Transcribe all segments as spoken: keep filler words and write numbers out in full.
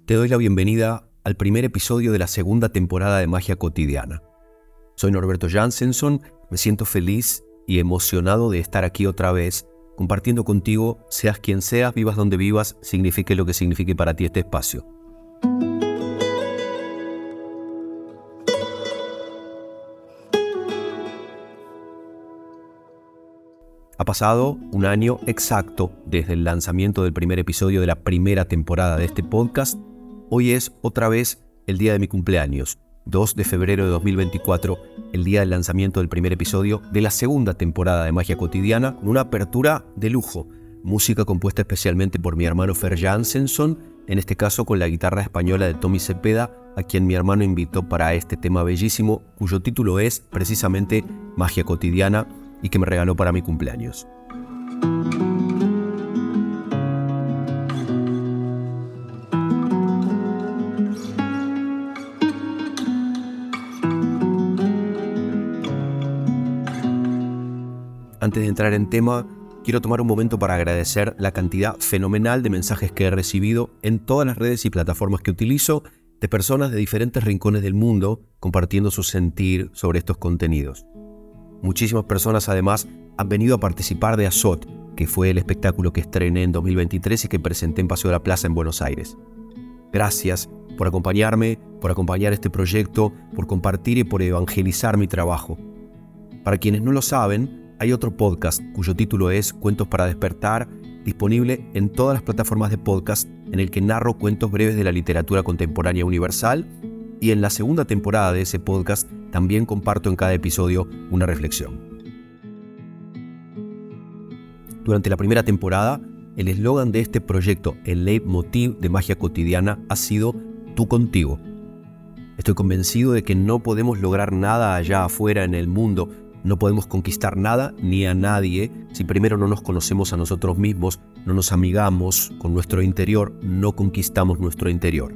Te doy la bienvenida al primer episodio de la segunda temporada de Magia Cotidiana. Soy Norberto Janssenson, me siento feliz y emocionado de estar aquí otra vez, compartiendo contigo, seas quien seas, vivas donde vivas, signifique lo que signifique para ti este espacio. Ha pasado un año exacto desde el lanzamiento del primer episodio de la primera temporada de este podcast. Hoy es otra vez el día de mi cumpleaños, dos de febrero de dos mil veinticuatro, el día del lanzamiento del primer episodio de la segunda temporada de Magia Cotidiana, con una apertura de lujo, música compuesta especialmente por mi hermano Fer Janssenson, en este caso con la guitarra española de Tommy Cepeda, a quien mi hermano invitó para este tema bellísimo, cuyo título es precisamente Magia Cotidiana y que me regaló para mi cumpleaños. Antes de entrar en tema, quiero tomar un momento para agradecer la cantidad fenomenal de mensajes que he recibido en todas las redes y plataformas que utilizo de personas de diferentes rincones del mundo compartiendo su sentir sobre estos contenidos. Muchísimas personas además han venido a participar de Azot, que fue el espectáculo que estrené en dos mil veintitrés y que presenté en Paseo de la Plaza en Buenos Aires. Gracias por acompañarme, por acompañar este proyecto, por compartir y por evangelizar mi trabajo. Para quienes no lo saben, hay otro podcast cuyo título es Cuentos para despertar, disponible en todas las plataformas de podcast, en el que narro cuentos breves de la literatura contemporánea universal, y en la segunda temporada de ese podcast también comparto en cada episodio una reflexión. Durante la primera temporada, el eslogan de este proyecto, el leitmotiv de Magia Cotidiana, ha sido Tú contigo. Estoy convencido de que no podemos lograr nada allá afuera en el mundo. No podemos conquistar nada ni a nadie si primero no nos conocemos a nosotros mismos, no nos amigamos con nuestro interior, no conquistamos nuestro interior.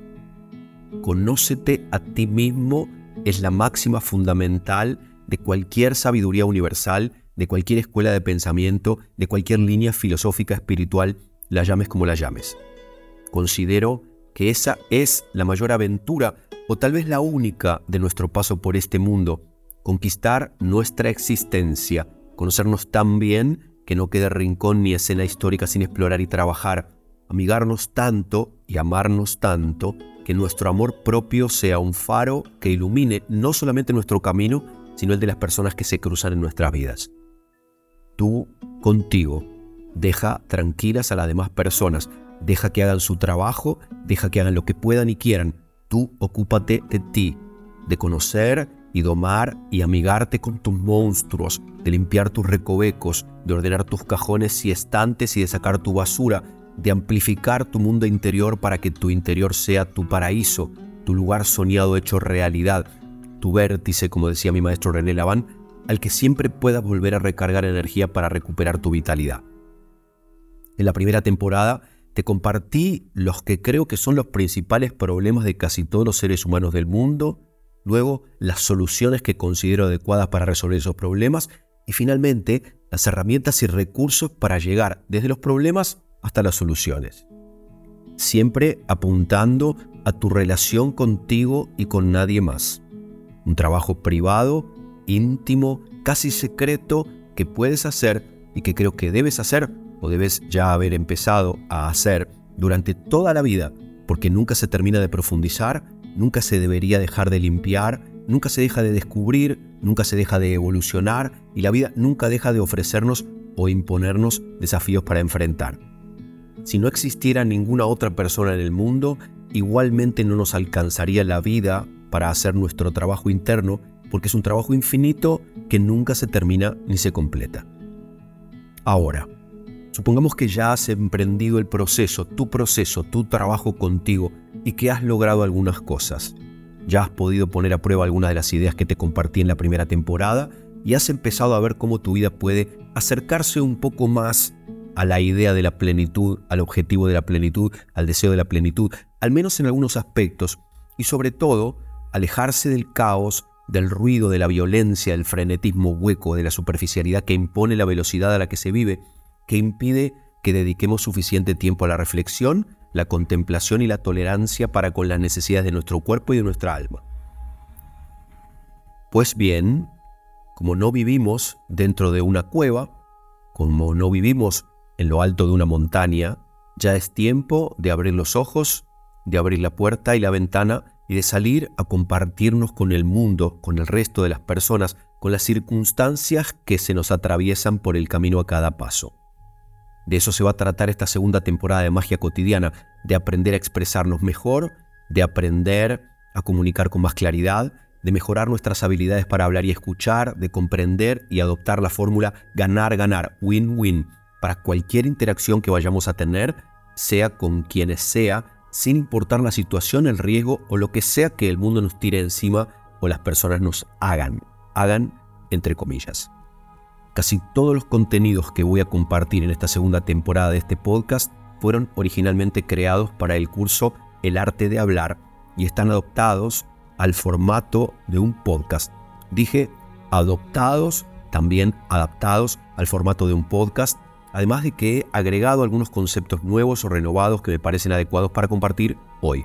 Conócete a ti mismo es la máxima fundamental de cualquier sabiduría universal, de cualquier escuela de pensamiento, de cualquier línea filosófica espiritual, la llames como la llames. Considero que esa es la mayor aventura, o tal vez la única, de nuestro paso por este mundo. Conquistar nuestra existencia, conocernos tan bien que no quede rincón ni escena histórica sin explorar y trabajar, amigarnos tanto y amarnos tanto que nuestro amor propio sea un faro que ilumine no solamente nuestro camino, sino el de las personas que se cruzan en nuestras vidas. Tú contigo, deja tranquilas a las demás personas, deja que hagan su trabajo, deja que hagan lo que puedan y quieran. Tú ocúpate de ti, de conocer y domar y amigarte con tus monstruos, de limpiar tus recovecos, de ordenar tus cajones y estantes y de sacar tu basura, de amplificar tu mundo interior para que tu interior sea tu paraíso, tu lugar soñado hecho realidad, tu vértice, como decía mi maestro René Laván, al que siempre puedas volver a recargar energía para recuperar tu vitalidad. En la primera temporada te compartí los que creo que son los principales problemas de casi todos los seres humanos del mundo, luego las soluciones que considero adecuadas para resolver esos problemas y finalmente las herramientas y recursos para llegar desde los problemas hasta las soluciones. Siempre apuntando a tu relación contigo y con nadie más. Un trabajo privado, íntimo, casi secreto que puedes hacer y que creo que debes hacer o debes ya haber empezado a hacer durante toda la vida, porque nunca se termina de profundizar, nunca se debería dejar de limpiar, nunca se deja de descubrir, nunca se deja de evolucionar y la vida nunca deja de ofrecernos o imponernos desafíos para enfrentar. Si no existiera ninguna otra persona en el mundo, igualmente no nos alcanzaría la vida para hacer nuestro trabajo interno, porque es un trabajo infinito que nunca se termina ni se completa. Ahora, supongamos que ya has emprendido el proceso, tu proceso, tu trabajo contigo y que has logrado algunas cosas. Ya has podido poner a prueba algunas de las ideas que te compartí en la primera temporada y has empezado a ver cómo tu vida puede acercarse un poco más a la idea de la plenitud, al objetivo de la plenitud, al deseo de la plenitud, al menos en algunos aspectos, y sobre todo, alejarse del caos, del ruido, de la violencia, del frenetismo hueco, de la superficialidad que impone la velocidad a la que se vive, que impide que dediquemos suficiente tiempo a la reflexión, la contemplación y la tolerancia para con las necesidades de nuestro cuerpo y de nuestra alma. Pues bien, como no vivimos dentro de una cueva, como no vivimos en lo alto de una montaña, ya es tiempo de abrir los ojos, de abrir la puerta y la ventana y de salir a compartirnos con el mundo, con el resto de las personas, con las circunstancias que se nos atraviesan por el camino a cada paso. De eso se va a tratar esta segunda temporada de Magia Cotidiana, de aprender a expresarnos mejor, de aprender a comunicar con más claridad, de mejorar nuestras habilidades para hablar y escuchar, de comprender y adoptar la fórmula ganar-ganar, win-win, para cualquier interacción que vayamos a tener, sea con quienes sea, sin importar la situación, el riesgo o lo que sea que el mundo nos tire encima o las personas nos hagan, hagan entre comillas. Casi todos los contenidos que voy a compartir en esta segunda temporada de este podcast fueron originalmente creados para el curso El Arte de Hablar y están adoptados al formato de un podcast. Dije adoptados, también adaptados al formato de un podcast, además de que he agregado algunos conceptos nuevos o renovados que me parecen adecuados para compartir hoy.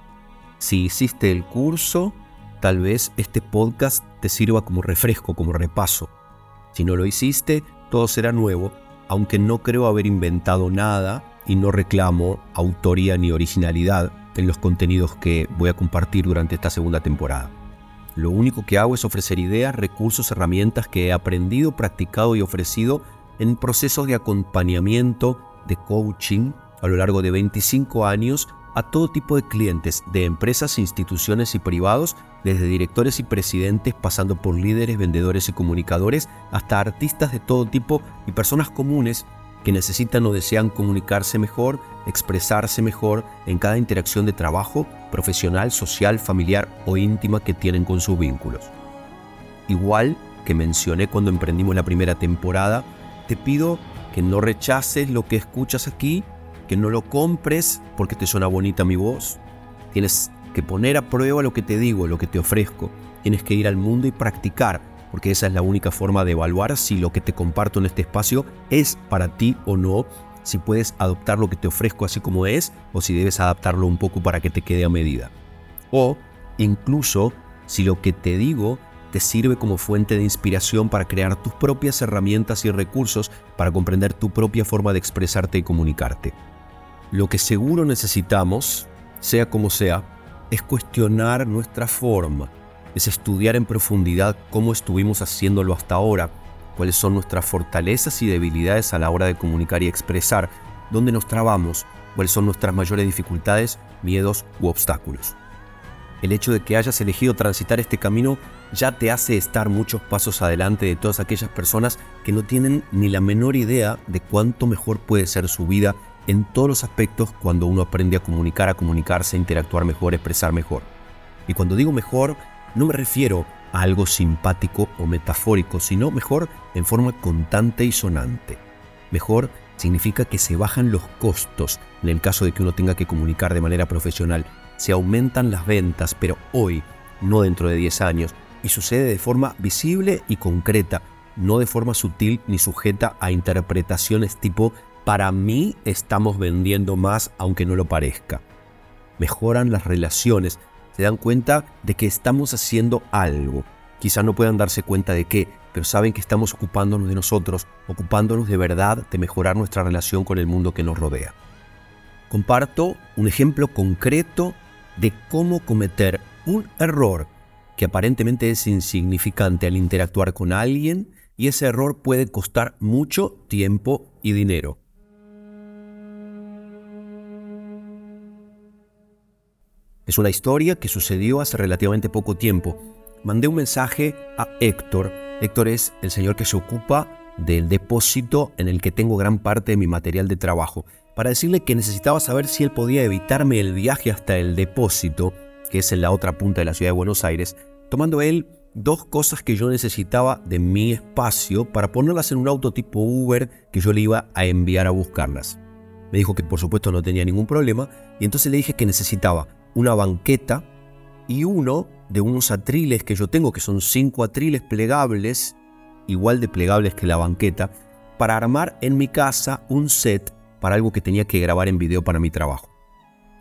Si hiciste el curso, tal vez este podcast te sirva como refresco, como repaso. Si no lo hiciste, todo será nuevo, aunque no creo haber inventado nada y no reclamo autoría ni originalidad en los contenidos que voy a compartir durante esta segunda temporada. Lo único que hago es ofrecer ideas, recursos, herramientas que he aprendido, practicado y ofrecido en procesos de acompañamiento, de coaching, a lo largo de veinticinco años, a todo tipo de clientes, de empresas, instituciones y privados, desde directores y presidentes, pasando por líderes, vendedores y comunicadores, hasta artistas de todo tipo y personas comunes que necesitan o desean comunicarse mejor, expresarse mejor en cada interacción de trabajo, profesional, social, familiar o íntima que tienen con sus vínculos. Igual que mencioné cuando emprendimos la primera temporada, te pido que no rechaces lo que escuchas aquí, que no lo compres porque te suena bonita mi voz. Tienes que poner a prueba lo que te digo, lo que te ofrezco. Tienes que ir al mundo y practicar, porque esa es la única forma de evaluar si lo que te comparto en este espacio es para ti o no, si puedes adoptar lo que te ofrezco así como es, o si debes adaptarlo un poco para que te quede a medida. O incluso si lo que te digo te sirve como fuente de inspiración para crear tus propias herramientas y recursos para comprender tu propia forma de expresarte y comunicarte. Lo que seguro necesitamos, sea como sea, es cuestionar nuestra forma, es estudiar en profundidad cómo estuvimos haciéndolo hasta ahora, cuáles son nuestras fortalezas y debilidades a la hora de comunicar y expresar, dónde nos trabamos, cuáles son nuestras mayores dificultades, miedos u obstáculos. El hecho de que hayas elegido transitar este camino ya te hace estar muchos pasos adelante de todas aquellas personas que no tienen ni la menor idea de cuánto mejor puede ser su vida en todos los aspectos cuando uno aprende a comunicar, a comunicarse, a interactuar mejor, a expresar mejor. Y cuando digo mejor, no me refiero a algo simpático o metafórico, sino mejor en forma constante y sonante. Mejor significa que se bajan los costos en el caso de que uno tenga que comunicar de manera profesional. Se aumentan las ventas, pero hoy, no dentro de diez años, y sucede de forma visible y concreta, no de forma sutil ni sujeta a interpretaciones tipo para mí estamos vendiendo más aunque no lo parezca. Mejoran las relaciones, se dan cuenta de que estamos haciendo algo. Quizá no puedan darse cuenta de qué, pero saben que estamos ocupándonos de nosotros, ocupándonos de verdad de mejorar nuestra relación con el mundo que nos rodea. Comparto un ejemplo concreto de cómo cometer un error que aparentemente es insignificante al interactuar con alguien, y ese error puede costar mucho tiempo y dinero. Es una historia que sucedió hace relativamente poco tiempo. Mandé un mensaje a Héctor. Héctor es el señor que se ocupa del depósito en el que tengo gran parte de mi material de trabajo, para decirle que necesitaba saber si él podía evitarme el viaje hasta el depósito, que es en la otra punta de la ciudad de Buenos Aires, tomando él dos cosas que yo necesitaba de mi espacio para ponerlas en un auto tipo Uber que yo le iba a enviar a buscarlas. Me dijo que por supuesto no tenía ningún problema, y entonces le dije que necesitaba una banqueta y uno de unos atriles que yo tengo, que son cinco atriles plegables, igual de plegables que la banqueta, para armar en mi casa un set para algo que tenía que grabar en video para mi trabajo.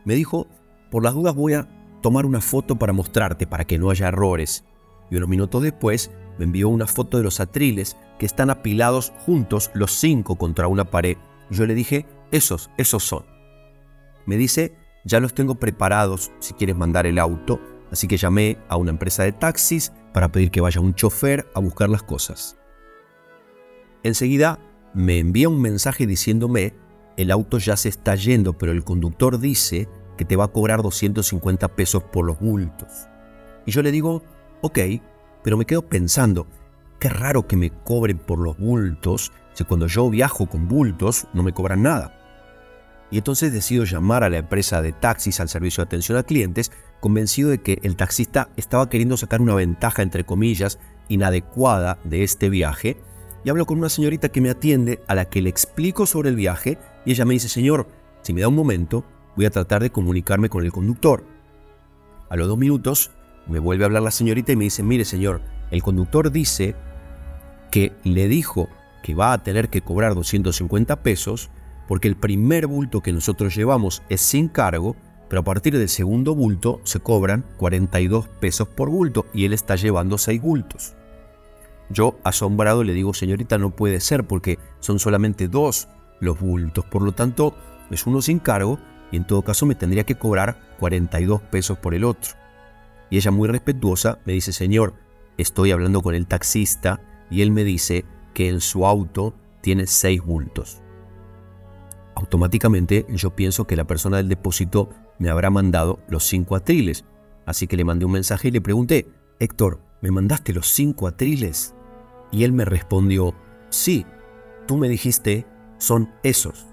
Me dijo, por las dudas voy a tomar una foto para mostrarte, para que no haya errores. Y unos minutos después me envió una foto de los atriles que están apilados juntos, los cinco contra una pared. Y yo le dije, esos, esos son. Me dice, ya los tengo preparados si quieres mandar el auto. Así que llamé a una empresa de taxis para pedir que vaya un chofer a buscar las cosas. Enseguida me envía un mensaje diciéndome, el auto ya se está yendo, pero el conductor dice que te va a cobrar doscientos cincuenta pesos por los bultos. Y yo le digo, ok, pero me quedo pensando, qué raro que me cobren por los bultos, si cuando yo viajo con bultos no me cobran nada. Y entonces decido llamar a la empresa de taxis, al servicio de atención a clientes, convencido de que el taxista estaba queriendo sacar una ventaja, entre comillas, inadecuada de este viaje. Y hablo con una señorita que me atiende, a la que le explico sobre el viaje, y ella me dice, señor, si me da un momento, voy a tratar de comunicarme con el conductor. A los dos minutos me vuelve a hablar la señorita y me dice, mire señor, el conductor dice que le dijo que va a tener que cobrar doscientos cincuenta pesos porque el primer bulto que nosotros llevamos es sin cargo, pero a partir del segundo bulto se cobran cuarenta y dos pesos por bulto y él está llevando seis bultos. Yo, asombrado, le digo, señorita, no puede ser porque son solamente dos los bultos, por lo tanto es uno sin cargo y en todo caso me tendría que cobrar cuarenta y dos pesos por el otro. Y ella, muy respetuosa, me dice, señor, estoy hablando con el taxista y él me dice que en su auto tiene seis bultos. Automáticamente yo pienso que la persona del depósito me habrá mandado los cinco atriles, así que le mandé un mensaje y le pregunté, Héctor, ¿me mandaste los cinco atriles? Y él me respondió, sí, tú me dijiste, son esos.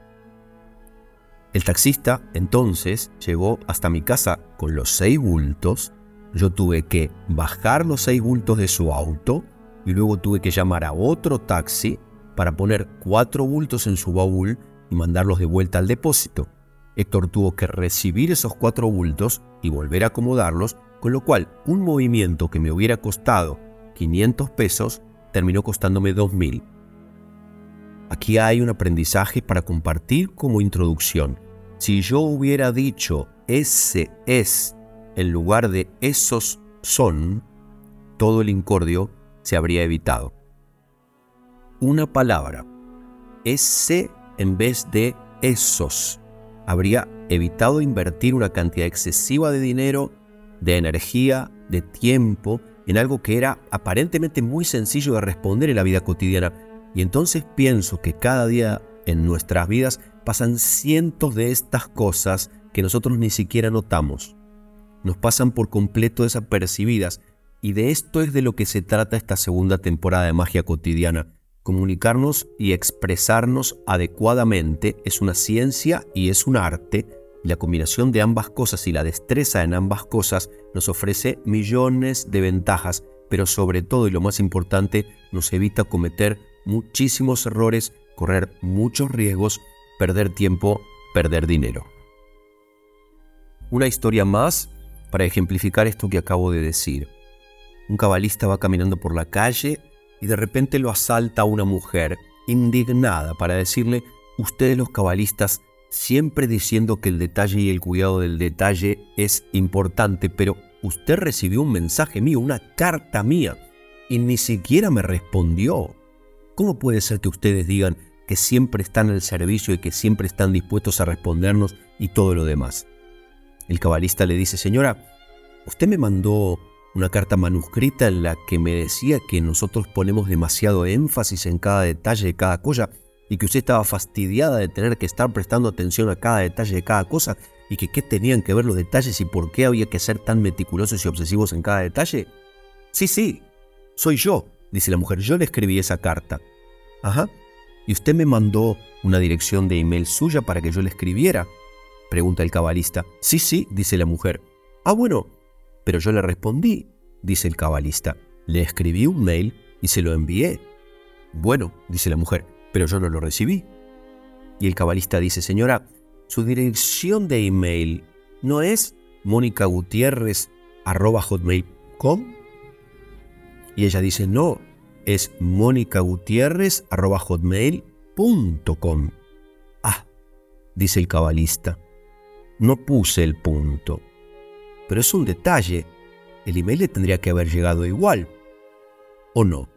El taxista entonces llegó hasta mi casa con los seis bultos. Yo tuve que bajar los seis bultos de su auto y luego tuve que llamar a otro taxi para poner cuatro bultos en su baúl y mandarlos de vuelta al depósito. Héctor tuvo que recibir esos cuatro bultos y volver a acomodarlos, con lo cual un movimiento que me hubiera costado quinientos pesos terminó costándome dos mil. Aquí hay un aprendizaje para compartir como introducción. Si yo hubiera dicho ese es en lugar de esos son, todo el incordio se habría evitado. Una palabra, ese en vez de esos, habría evitado invertir una cantidad excesiva de dinero, de energía, de tiempo, en algo que era aparentemente muy sencillo de responder en la vida cotidiana. Y entonces pienso que cada día en nuestras vidas pasan cientos de estas cosas que nosotros ni siquiera notamos. Nos pasan por completo desapercibidas, y de esto es de lo que se trata esta segunda temporada de Magia Cotidiana. Comunicarnos y expresarnos adecuadamente es una ciencia y es un arte, y la combinación de ambas cosas y la destreza en ambas cosas nos ofrece millones de ventajas, pero sobre todo, y lo más importante, nos evita cometer muchísimos errores, correr muchos riesgos, perder tiempo, perder dinero. Una historia más para ejemplificar esto que acabo de decir. Un cabalista va caminando por la calle y de repente lo asalta una mujer indignada para decirle, ustedes los cabalistas siempre diciendo que el detalle y el cuidado del detalle es importante, pero usted recibió un mensaje mío, una carta mía, y ni siquiera me respondió. ¿Cómo puede ser que ustedes digan que siempre están al servicio y que siempre están dispuestos a respondernos y todo lo demás? El cabalista le dice, señora, usted me mandó una carta manuscrita en la que me decía que nosotros ponemos demasiado énfasis en cada detalle de cada cosa y que usted estaba fastidiada de tener que estar prestando atención a cada detalle de cada cosa y que qué tenían que ver los detalles y por qué había que ser tan meticulosos y obsesivos en cada detalle. Sí, sí, soy yo, dice la mujer, yo le escribí esa carta. Ajá, ¿y usted me mandó una dirección de email suya para que yo le escribiera? Pregunta el cabalista. Sí, sí, dice la mujer. Ah, bueno, pero yo le respondí, dice el cabalista. Le escribí un mail y se lo envié. Bueno, dice la mujer, pero yo no lo recibí. Y el cabalista dice, señora, su dirección de email no es mónica gutiérrez arroba hotmail punto com. Y ella dice, no, es mónica gutiérrez arroba hotmail punto com. Ah, dice el cabalista, no puse el punto. Pero es un detalle. El email le tendría que haber llegado igual. ¿O no?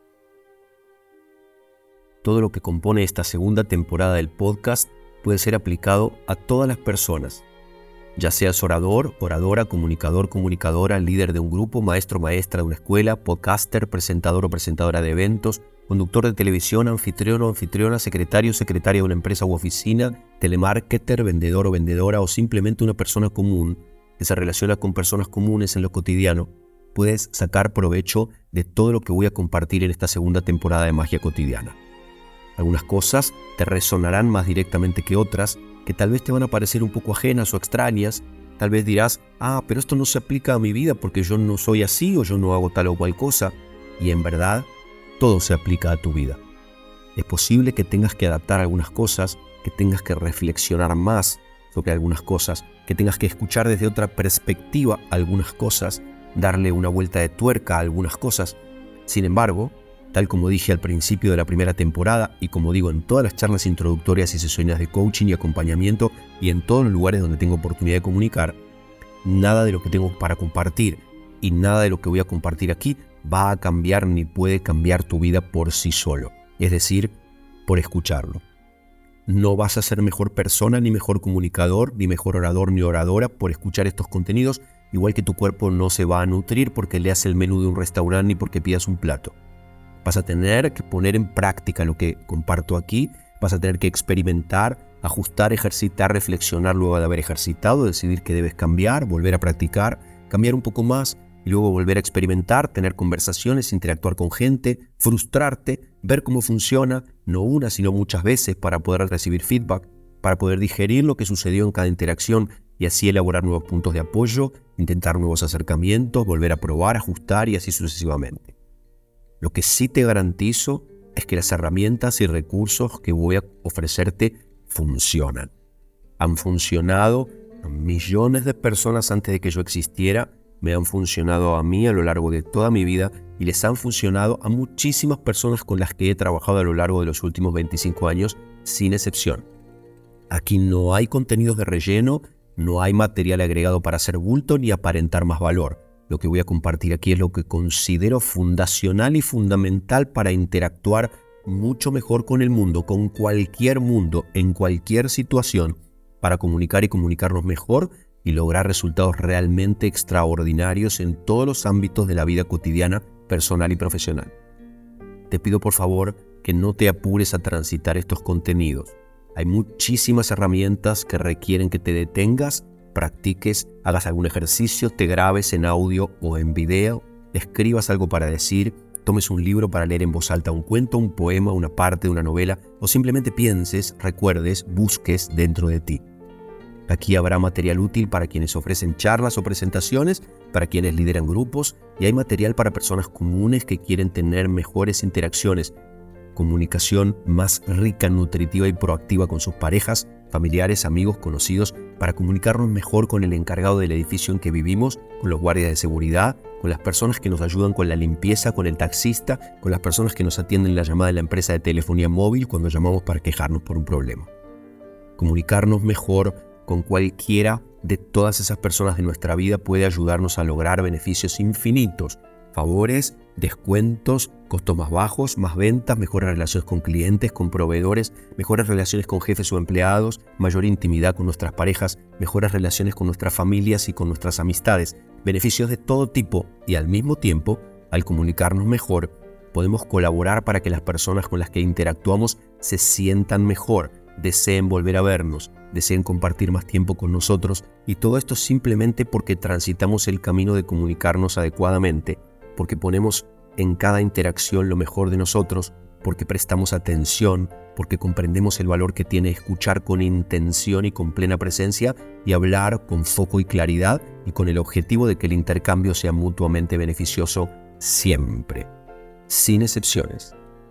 Todo lo que compone esta segunda temporada del podcast puede ser aplicado a todas las personas. Ya seas orador, oradora, comunicador, comunicadora, líder de un grupo, maestro, maestra de una escuela, podcaster, presentador o presentadora de eventos, conductor de televisión, anfitrión o anfitriona, secretario o secretaria de una empresa u oficina, telemarketer, vendedor o vendedora o simplemente una persona común que se relaciona con personas comunes en lo cotidiano, puedes sacar provecho de todo lo que voy a compartir en esta segunda temporada de Magia Cotidiana. Algunas cosas te resonarán más directamente que otras, que tal vez te van a parecer un poco ajenas o extrañas. Tal vez dirás, ah, pero esto no se aplica a mi vida porque yo no soy así o yo no hago tal o cual cosa. Y en verdad, todo se aplica a tu vida. Es posible que tengas que adaptar algunas cosas, que tengas que reflexionar más sobre algunas cosas, que tengas que escuchar desde otra perspectiva algunas cosas, darle una vuelta de tuerca a algunas cosas. Sin embargo, tal como dije al principio de la primera temporada y como digo en todas las charlas introductorias y sesiones de coaching y acompañamiento y en todos los lugares donde tengo oportunidad de comunicar, nada de lo que tengo para compartir y nada de lo que voy a compartir aquí va a cambiar ni puede cambiar tu vida por sí solo, es decir, por escucharlo. No vas a ser mejor persona, ni mejor comunicador, ni mejor orador, ni oradora por escuchar estos contenidos, igual que tu cuerpo no se va a nutrir porque leas el menú de un restaurante ni porque pidas un plato. Vas a tener que poner en práctica lo que comparto aquí, vas a tener que experimentar, ajustar, ejercitar, reflexionar luego de haber ejercitado, decidir que debes cambiar, volver a practicar, cambiar un poco más y luego volver a experimentar, tener conversaciones, interactuar con gente, frustrarte, ver cómo funciona, no una sino muchas veces para poder recibir feedback, para poder digerir lo que sucedió en cada interacción y así elaborar nuevos puntos de apoyo, intentar nuevos acercamientos, volver a probar, ajustar y así sucesivamente. Lo que sí te garantizo es que las herramientas y recursos que voy a ofrecerte funcionan. Han funcionado a millones de personas antes de que yo existiera, me han funcionado a mí a lo largo de toda mi vida y les han funcionado a muchísimas personas con las que he trabajado a lo largo de los últimos veinticinco años, sin excepción. Aquí no hay contenidos de relleno, no hay material agregado para hacer bulto ni aparentar más valor. Lo que voy a compartir aquí es lo que considero fundacional y fundamental para interactuar mucho mejor con el mundo, con cualquier mundo, en cualquier situación, para comunicar y comunicarnos mejor y lograr resultados realmente extraordinarios en todos los ámbitos de la vida cotidiana, personal y profesional. Te pido por favor que no te apures a transitar estos contenidos. Hay muchísimas herramientas que requieren que te detengas, practiques, hagas algún ejercicio, te grabes en audio o en video, escribas algo para decir, tomes un libro para leer en voz alta un cuento, un poema, una parte de una novela o simplemente pienses, recuerdes, busques dentro de ti. Aquí habrá material útil para quienes ofrecen charlas o presentaciones, para quienes lideran grupos y hay material para personas comunes que quieren tener mejores interacciones, comunicación más rica, nutritiva y proactiva con sus parejas, familiares, amigos, conocidos, para comunicarnos mejor con el encargado del edificio en que vivimos, con los guardias de seguridad, con las personas que nos ayudan con la limpieza, con el taxista, con las personas que nos atienden la llamada de la empresa de telefonía móvil cuando llamamos para quejarnos por un problema. Comunicarnos mejor con cualquiera de todas esas personas de nuestra vida puede ayudarnos a lograr beneficios infinitos, favores, descuentos, costos más bajos, más ventas, mejores relaciones con clientes, con proveedores, mejores relaciones con jefes o empleados, mayor intimidad con nuestras parejas, mejores relaciones con nuestras familias y con nuestras amistades, beneficios de todo tipo y al mismo tiempo, al comunicarnos mejor, podemos colaborar para que las personas con las que interactuamos se sientan mejor, deseen volver a vernos, deseen compartir más tiempo con nosotros y todo esto simplemente porque transitamos el camino de comunicarnos adecuadamente, porque ponemos en cada interacción lo mejor de nosotros, porque prestamos atención, porque comprendemos el valor que tiene escuchar con intención y con plena presencia y hablar con foco y claridad y con el objetivo de que el intercambio sea mutuamente beneficioso siempre, sin excepciones.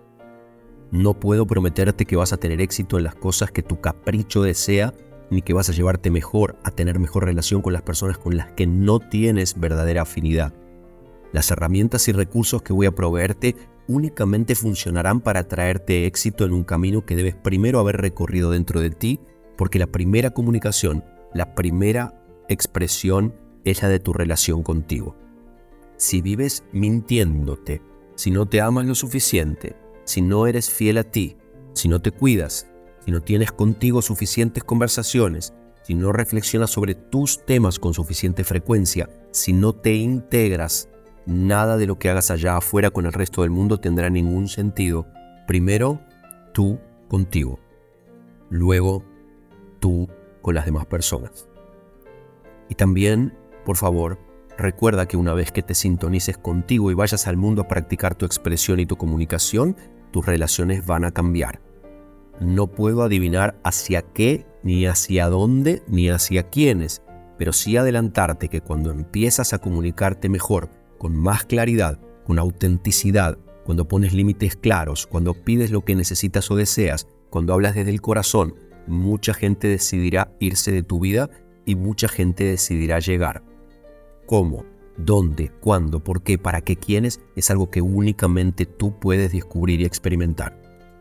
No puedo prometerte que vas a tener éxito en las cosas que tu capricho desea, ni que vas a llevarte mejor a tener mejor relación con las personas con las que no tienes verdadera afinidad. Las herramientas y recursos que voy a proveerte únicamente funcionarán para traerte éxito en un camino que debes primero haber recorrido dentro de ti, porque la primera comunicación La primera expresión es la de tu relación contigo. Si vives mintiéndote, si no te amas lo suficiente, si no eres fiel a ti, si no te cuidas, si no tienes contigo suficientes conversaciones, si no reflexionas sobre tus temas con suficiente frecuencia, si no te integras, nada de lo que hagas allá afuera con el resto del mundo tendrá ningún sentido. Primero, tú contigo. Luego, tú con las demás personas. Y también, por favor, recuerda que una vez que te sintonices contigo y vayas al mundo a practicar tu expresión y tu comunicación, tus relaciones van a cambiar. No puedo adivinar hacia qué, ni hacia dónde, ni hacia quiénes, pero sí adelantarte que cuando empiezas a comunicarte mejor, con más claridad, con autenticidad, cuando pones límites claros, cuando pides lo que necesitas o deseas, cuando hablas desde el corazón, mucha gente decidirá irse de tu vida y mucha gente decidirá llegar. ¿Cómo? ¿Dónde? ¿Cuándo? ¿Por qué? ¿Para qué? ¿Quiénes? Es algo que únicamente tú puedes descubrir y experimentar.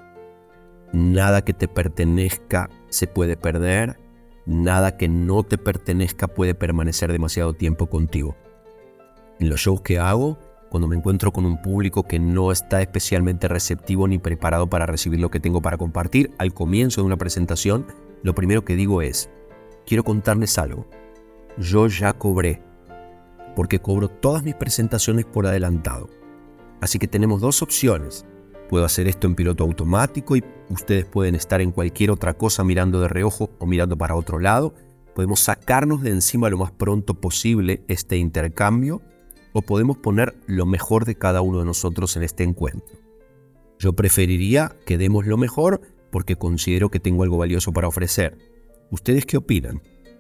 Nada que te pertenezca se puede perder, nada que no te pertenezca puede permanecer demasiado tiempo contigo. En los shows que hago, cuando me encuentro con un público que no está especialmente receptivo ni preparado para recibir lo que tengo para compartir, al comienzo de una presentación, lo primero que digo es, quiero contarles algo. Yo ya cobré, porque cobro todas mis presentaciones por adelantado. Así que tenemos dos opciones. Puedo hacer esto en piloto automático y ustedes pueden estar en cualquier otra cosa mirando de reojo o mirando para otro lado. Podemos sacarnos de encima lo más pronto posible este intercambio o podemos poner lo mejor de cada uno de nosotros en este encuentro. Yo preferiría que demos lo mejor porque considero que tengo algo valioso para ofrecer. ¿Ustedes qué opinan?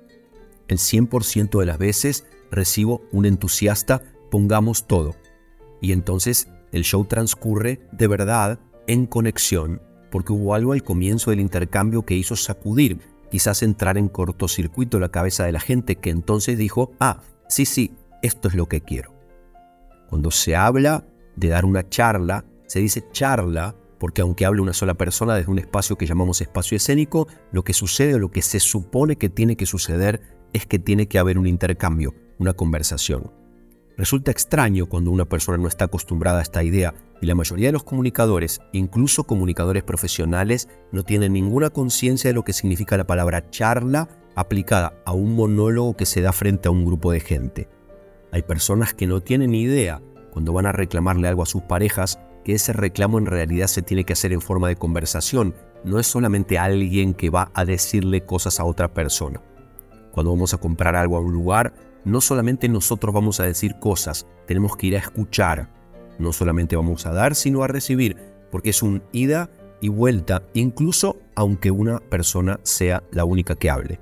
El cien por ciento de las veces recibo un entusiasta, pongamos todo. Y entonces el show transcurre de verdad en conexión, porque hubo algo al comienzo del intercambio que hizo sacudir, quizás entrar en cortocircuito la cabeza de la gente, que entonces dijo, ah, sí, sí, esto es lo que quiero. Cuando se habla de dar una charla, se dice charla, porque aunque hable una sola persona desde un espacio que llamamos espacio escénico, lo que sucede o lo que se supone que tiene que suceder es que tiene que haber un intercambio, una conversación. Resulta extraño cuando una persona no está acostumbrada a esta idea y la mayoría de los comunicadores, incluso comunicadores profesionales, no tienen ninguna conciencia de lo que significa la palabra charla aplicada a un monólogo que se da frente a un grupo de gente. Hay personas que no tienen idea, cuando van a reclamarle algo a sus parejas, que ese reclamo en realidad se tiene que hacer en forma de conversación. No es solamente alguien que va a decirle cosas a otra persona. Cuando vamos a comprar algo a un lugar, no solamente nosotros vamos a decir cosas, tenemos que ir a escuchar. No solamente vamos a dar, sino a recibir, porque es un ida y vuelta, incluso aunque una persona sea la única que hable.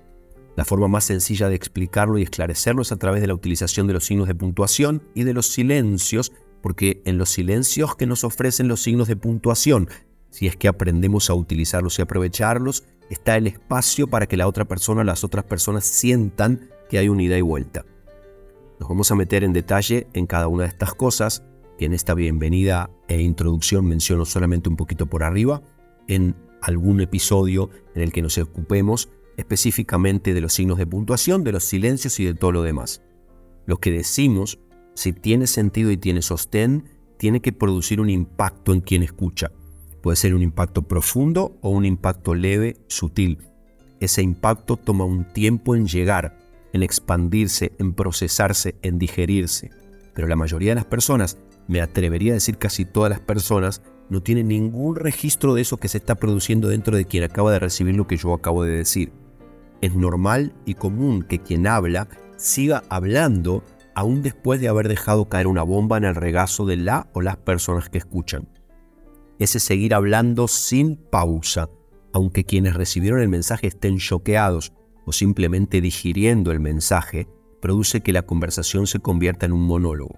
La forma más sencilla de explicarlo y esclarecerlo es a través de la utilización de los signos de puntuación y de los silencios, porque en los silencios que nos ofrecen los signos de puntuación, si es que aprendemos a utilizarlos y aprovecharlos, está el espacio para que la otra persona, las otras personas sientan que hay una ida y vuelta. Nos vamos a meter en detalle en cada una de estas cosas, que en esta bienvenida e introducción menciono solamente un poquito por arriba, en algún episodio en el que nos ocupemos específicamente de los signos de puntuación, de los silencios y de todo lo demás. Lo que decimos, si tiene sentido y tiene sostén, tiene que producir un impacto en quien escucha. Puede ser un impacto profundo o un impacto leve, sutil. Ese impacto toma un tiempo en llegar, en expandirse, en procesarse, en digerirse. Pero la mayoría de las personas, me atrevería a decir casi todas las personas, no tienen ningún registro de eso que se está produciendo dentro de quien acaba de recibir lo que yo acabo de decir. Es normal y común que quien habla siga hablando aún después de haber dejado caer una bomba en el regazo de la o las personas que escuchan. Ese seguir hablando sin pausa, aunque quienes recibieron el mensaje estén choqueados o simplemente digiriendo el mensaje, produce que la conversación se convierta en un monólogo.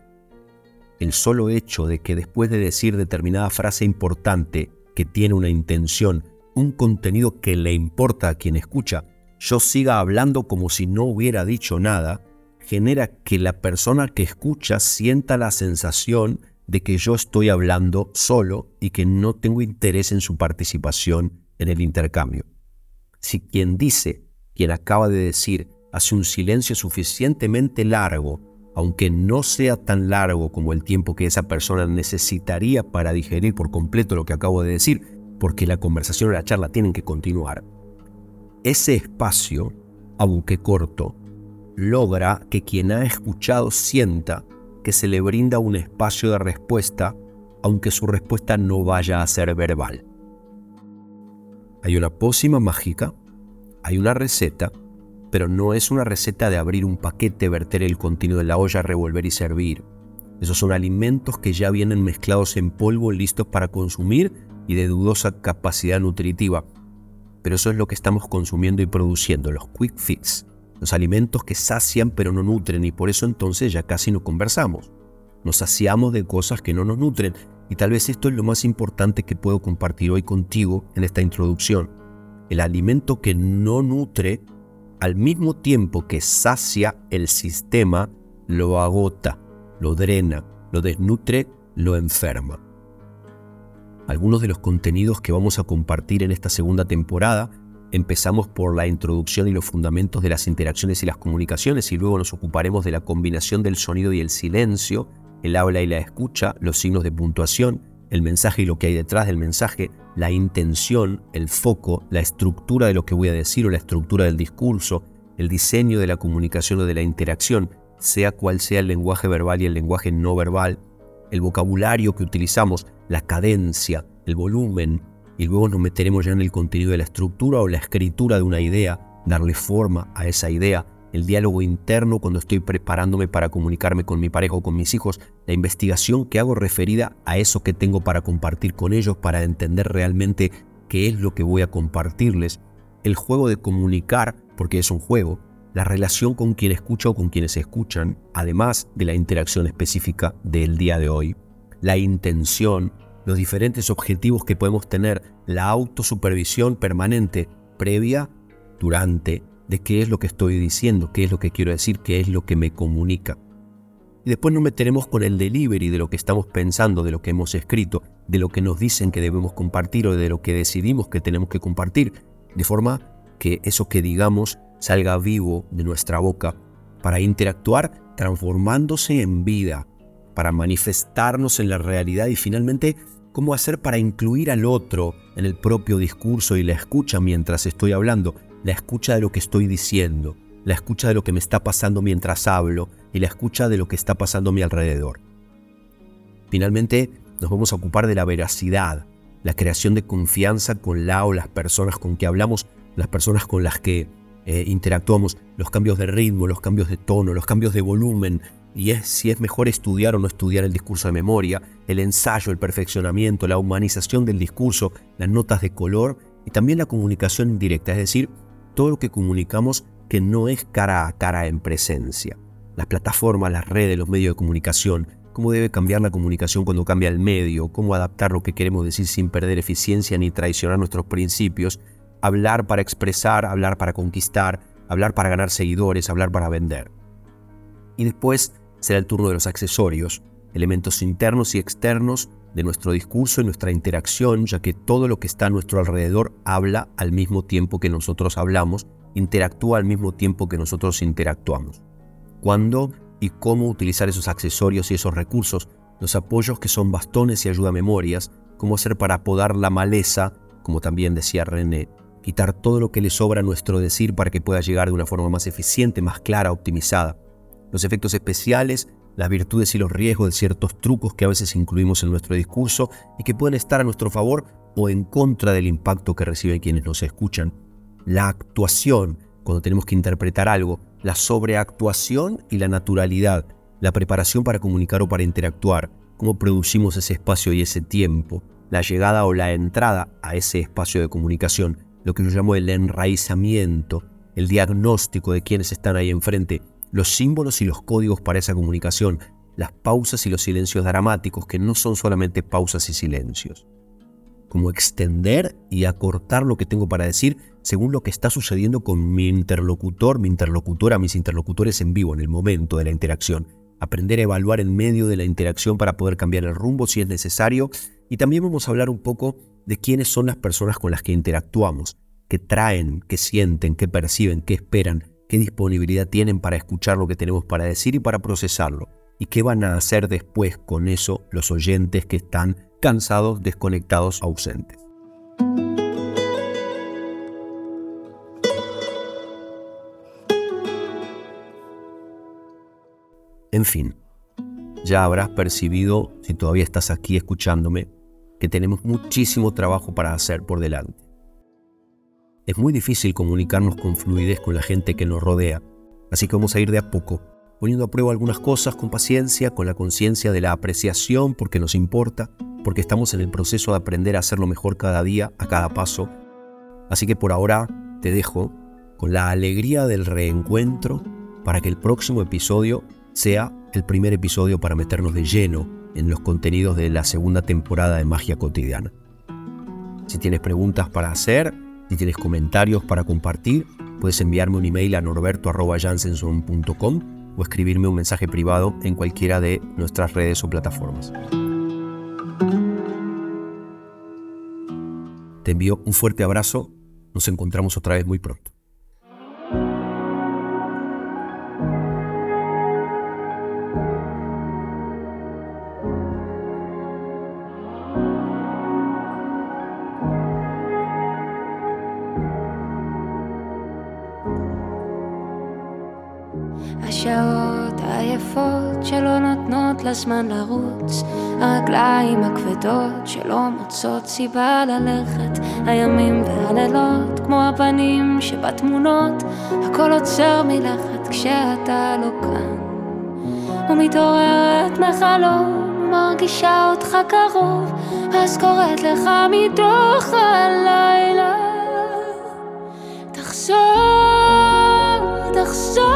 El solo hecho de que después de decir determinada frase importante que tiene una intención, un contenido que le importa a quien escucha, yo siga hablando como si no hubiera dicho nada, genera que la persona que escucha sienta la sensación de que yo estoy hablando solo y que no tengo interés en su participación en el intercambio. Si quien dice quien acaba de decir hace un silencio suficientemente largo, aunque no sea tan largo como el tiempo que esa persona necesitaría para digerir por completo lo que acabo de decir, porque la conversación o la charla tienen que continuar, ese espacio, aunque corto, logra que quien ha escuchado sienta que se le brinda un espacio de respuesta, aunque su respuesta no vaya a ser verbal. Hay una pócima mágica, hay una receta, pero no es una receta de abrir un paquete, verter el contenido en la olla, revolver y servir. Esos son alimentos que ya vienen mezclados en polvo, listos para consumir y de dudosa capacidad nutritiva. Pero eso es lo que estamos consumiendo y produciendo, los quick fix, los alimentos que sacian pero no nutren, y por eso entonces ya casi no conversamos. Nos saciamos de cosas que no nos nutren, y tal vez esto es lo más importante que puedo compartir hoy contigo en esta introducción. El alimento que no nutre, al mismo tiempo que sacia el sistema, lo agota, lo drena, lo desnutre, lo enferma. Algunos de los contenidos que vamos a compartir en esta segunda temporada, empezamos por la introducción y los fundamentos de las interacciones y las comunicaciones, y luego nos ocuparemos de la combinación del sonido y el silencio, el habla y la escucha, los signos de puntuación, el mensaje y lo que hay detrás del mensaje, la intención, el foco, la estructura de lo que voy a decir o la estructura del discurso, el diseño de la comunicación o de la interacción, sea cual sea el lenguaje verbal y el lenguaje no verbal, el vocabulario que utilizamos, la cadencia, el volumen, y luego nos meteremos ya en el contenido de la estructura o la escritura de una idea, darle forma a esa idea, el diálogo interno cuando estoy preparándome para comunicarme con mi pareja o con mis hijos, la investigación que hago referida a eso que tengo para compartir con ellos, para entender realmente qué es lo que voy a compartirles, el juego de comunicar, porque es un juego, la relación con quien escucha o con quienes escuchan, además de la interacción específica del día de hoy, la intención, los diferentes objetivos que podemos tener, la autosupervisión permanente, previa, durante, de qué es lo que estoy diciendo, qué es lo que quiero decir, qué es lo que me comunica. Y después nos meteremos con el delivery de lo que estamos pensando, de lo que hemos escrito, de lo que nos dicen que debemos compartir o de lo que decidimos que tenemos que compartir, de forma que eso que digamos salga vivo de nuestra boca para interactuar transformándose en vida, para manifestarnos en la realidad y finalmente cómo hacer para incluir al otro en el propio discurso y la escucha mientras estoy hablando, la escucha de lo que estoy diciendo, la escucha de lo que me está pasando mientras hablo y la escucha de lo que está pasando a mi alrededor. Finalmente nos vamos a ocupar de la veracidad, la creación de confianza con la o las personas con que hablamos, las personas con las que eh, interactuamos, los cambios de ritmo, los cambios de tono, los cambios de volumen, y es si es mejor estudiar o no estudiar el discurso de memoria, el ensayo, el perfeccionamiento, la humanización del discurso, las notas de color y también la comunicación indirecta, es decir, todo lo que comunicamos que no es cara a cara en presencia. Las plataformas, las redes, los medios de comunicación, cómo debe cambiar la comunicación cuando cambia el medio, cómo adaptar lo que queremos decir sin perder eficiencia ni traicionar nuestros principios, hablar para expresar, hablar para conquistar, hablar para ganar seguidores, hablar para vender. Y después será el turno de los accesorios, elementos internos y externos de nuestro discurso y nuestra interacción, ya que todo lo que está a nuestro alrededor habla al mismo tiempo que nosotros hablamos, interactúa al mismo tiempo que nosotros interactuamos. ¿Cuándo y cómo utilizar esos accesorios y esos recursos? Los apoyos que son bastones y ayudamemorias, cómo hacer para podar la maleza, como también decía René, quitar todo lo que le sobra a nuestro decir para que pueda llegar de una forma más eficiente, más clara, optimizada. Los efectos especiales, las virtudes y los riesgos de ciertos trucos que a veces incluimos en nuestro discurso y que pueden estar a nuestro favor o en contra del impacto que reciben quienes nos escuchan. La actuación, cuando tenemos que interpretar algo, la sobreactuación y la naturalidad, la preparación para comunicar o para interactuar, cómo producimos ese espacio y ese tiempo, la llegada o la entrada a ese espacio de comunicación, lo que yo llamo el enraizamiento, el diagnóstico de quienes están ahí enfrente, los símbolos y los códigos para esa comunicación, las pausas y los silencios dramáticos que no son solamente pausas y silencios. Como extender y acortar lo que tengo para decir según lo que está sucediendo con mi interlocutor, mi interlocutora, mis interlocutores en vivo en el momento de la interacción. Aprender a evaluar en medio de la interacción para poder cambiar el rumbo si es necesario. Y también vamos a hablar un poco de quiénes son las personas con las que interactuamos. qué traen, qué sienten, qué perciben, qué esperan, qué disponibilidad tienen para escuchar lo que tenemos para decir y para procesarlo. Y qué van a hacer después con eso los oyentes que están cansados, desconectados, ausentes. En fin, ya habrás percibido, si todavía estás aquí escuchándome, que tenemos muchísimo trabajo para hacer por delante. Es muy difícil comunicarnos con fluidez con la gente que nos rodea, así que vamos a ir de a poco, poniendo a prueba algunas cosas con paciencia, con la conciencia de la apreciación porque nos importa, porque estamos en el proceso de aprender a hacerlo mejor cada día, a cada paso. Así que por ahora te dejo con la alegría del reencuentro para que el próximo episodio sea el primer episodio para meternos de lleno en los contenidos de la segunda temporada de Magia Cotidiana. Si tienes preguntas para hacer, si tienes comentarios para compartir, puedes enviarme un email a norberto arroba jansenson punto com o escribirme un mensaje privado en cualquiera de nuestras redes o plataformas. Te envío un fuerte abrazo. Nos encontramos otra vez muy pronto. השעות היפות שלא נותנות לזמן לרוץ, הרגליים הכבדות שלא מוצאות סיבה ללכת, הימים והלילות כמו הפנים שבתמונות, הכל עוצר מלכת כשאתה לא כאן, ומתעוררת מחלום, מרגישה אותך קרוב, אז קוראת לך מתוך הלילה, תחזור, תחזור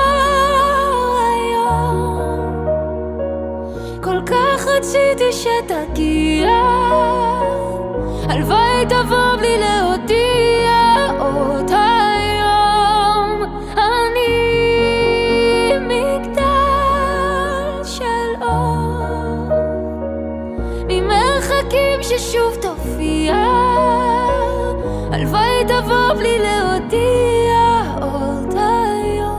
רציתי שתגיע, הלוואי תבוא בלי להודיע עוד היום, אני מגדל של אור, ממרחקים ששוב תופיע, הלוואי תבוא בלי להודיע עוד היום.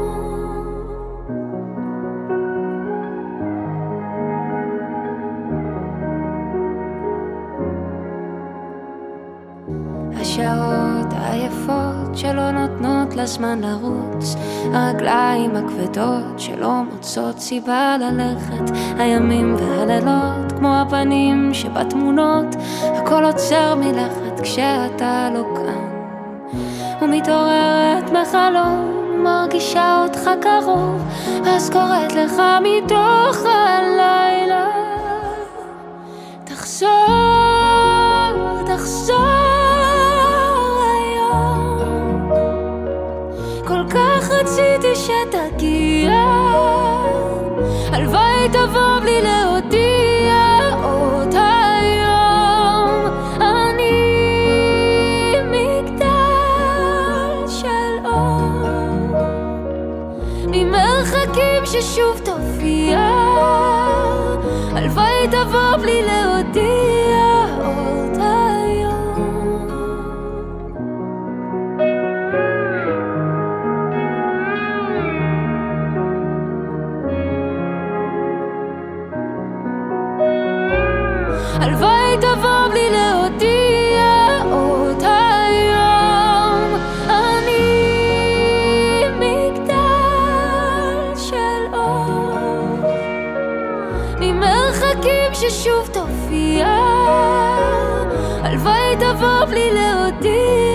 השעות היפות שלא נותנות לזמן לרוץ, הרגליים הכבדות שלא מוצאות סיבה ללכת, הימים והלילות כמו הפנים שבתמונות, הכל עוצר מלכת כשאתה לא כאן, ומתעוררת מחלום, מרגישה אותך קרוב, אז קוראת לך מתוך הלילה, תחזור, תחזור רציתי שתגיע, הלוואי תבוא בלי להודיע עוד היום, אני מגדל של אור, ממרחקים ששוב תופיע, הלוואי תבוא בלי להודיע עוד היום. הלוואי תבוא בלי להודיע עוד היום, אני מגדל של אור, ממרחקים ששוב תופיע, הלוואי תבוא בלי להודיע